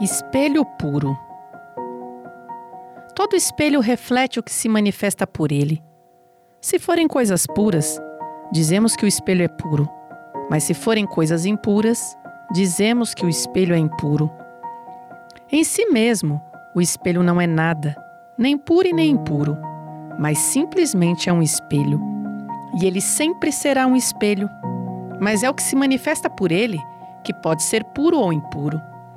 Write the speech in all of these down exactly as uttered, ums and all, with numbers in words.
Espelho puro. Todo espelho reflete o que se manifesta por ele. Se forem coisas puras, dizemos que o espelho é puro. Mas se forem coisas impuras, dizemos que o espelho é impuro. Em si mesmo, o espelho não é nada, nem puro e nem impuro, mas simplesmente é um espelho. E ele sempre será um espelho. Mas é o que se manifesta por ele que pode ser puro ou impuro.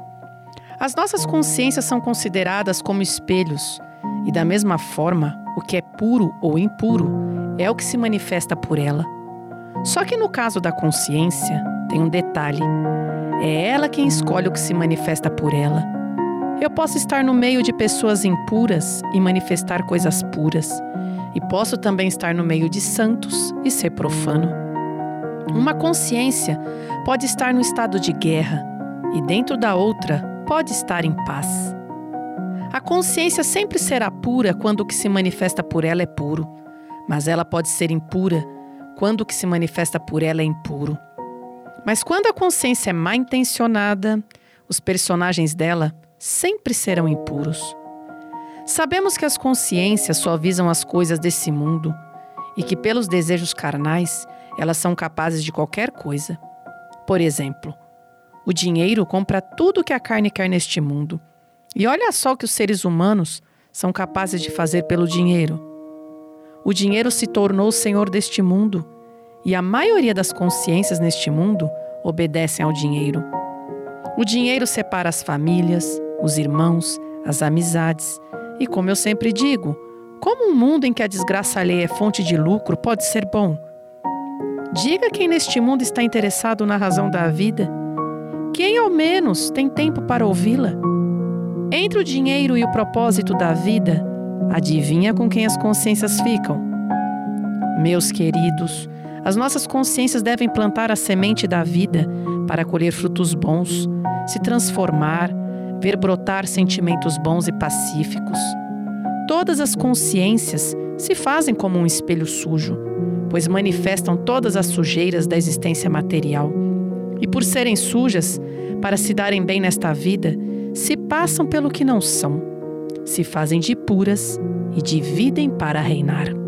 As nossas consciências são consideradas como espelhos, e da mesma forma, o que é puro ou impuro é o que se manifesta por ela. Só que no caso da consciência, tem um detalhe. É ela quem escolhe o que se manifesta por ela. Eu posso estar no meio de pessoas impuras e manifestar coisas puras, e posso também estar no meio de santos e ser profano. Uma consciência pode estar no estado de guerra, e dentro da outra pode estar em paz. A consciência sempre será pura quando o que se manifesta por ela é puro, mas ela pode ser impura quando o que se manifesta por ela é impuro. Mas quando a consciência é mal intencionada, os personagens dela sempre serão impuros. Sabemos que as consciências suavizam as coisas desse mundo e que pelos desejos carnais elas são capazes de qualquer coisa. Por exemplo, o dinheiro compra tudo que a carne quer neste mundo. E olha só o que os seres humanos são capazes de fazer pelo dinheiro. O dinheiro se tornou o senhor deste mundo, e a maioria das consciências neste mundo obedecem ao dinheiro. O dinheiro separa as famílias, os irmãos, as amizades. E como eu sempre digo, como um mundo em que a desgraça alheia é fonte de lucro pode ser bom? Diga quem neste mundo está interessado na razão da vida. Quem, ao menos, tem tempo para ouvi-la? Entre o dinheiro e o propósito da vida, adivinha com quem as consciências ficam? Meus queridos, as nossas consciências devem plantar a semente da vida para colher frutos bons, se transformar, ver brotar sentimentos bons e pacíficos. Todas as consciências se fazem como um espelho sujo, pois manifestam todas as sujeiras da existência material. E por serem sujas, para se darem bem nesta vida, se passam pelo que não são, se fazem de puras e dividem para reinar.